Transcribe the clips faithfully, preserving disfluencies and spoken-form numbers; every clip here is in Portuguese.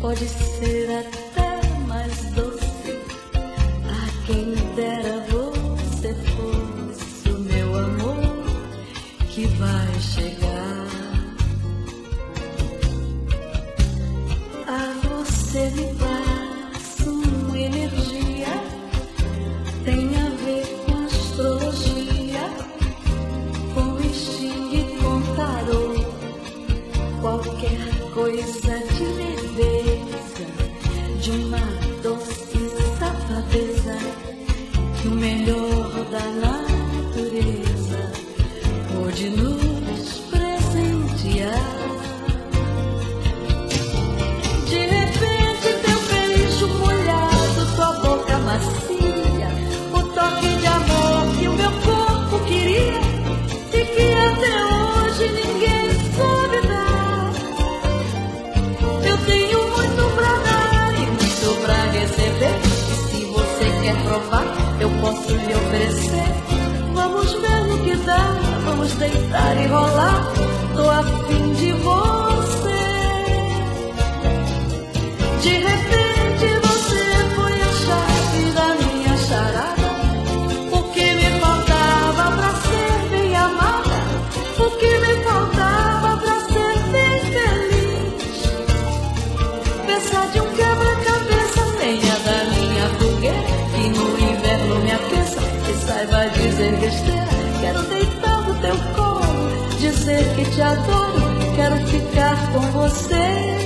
pode ser até mais doce. Ah, quem dera você fosse o meu amor que vai chegar. Ah, você me passa uma energia, tem a ver com astrologia, com Xing e com tarô, qualquer coisa de leveza, de uma doce safadeza, que o melhor da natureza pode nos presentear. De repente teu beijo molhado, tua boca macia, o toque de amor que o meu corpo queria e que até hoje ninguém soube dar. Eu tenho muito pra dar e muito pra receber, e se você quer provar, eu posso lhe oferecer. Vamos ver no que dá, vamos deitar e rolar, tô a fim de você. De repente você foi a chave da minha charada, o que me faltava pra ser bem amada, o que me faltava pra ser bem feliz. Peça de um quebra-cabeça, lenha da minha fogueira, que no inverno me aqueça e saiba dizer besteira. Quero deitar no teu colo, dizer que te adoro, quero ficar com você.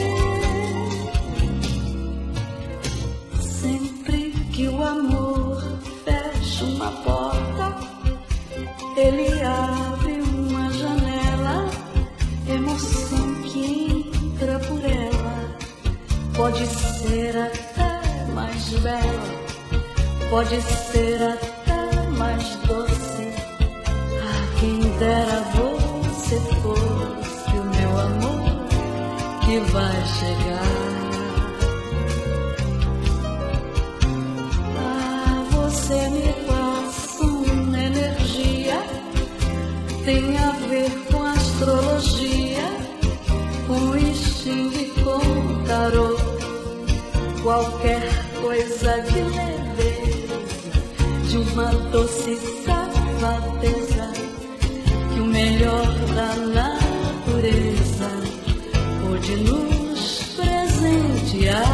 Sempre que o amor fecha uma porta, ele abre uma janela, emoção que entra por ela pode ser até mais bela, pode ser até mais doce. Ah, quem dera você fosse o meu amor que vai chegar. Ah, você me passa uma energia, tem a ver com astrologia, com Xing e com tarô, qualquer coisa de leveza, de uma doce safadeza, que o melhor da natureza pode nos presentear.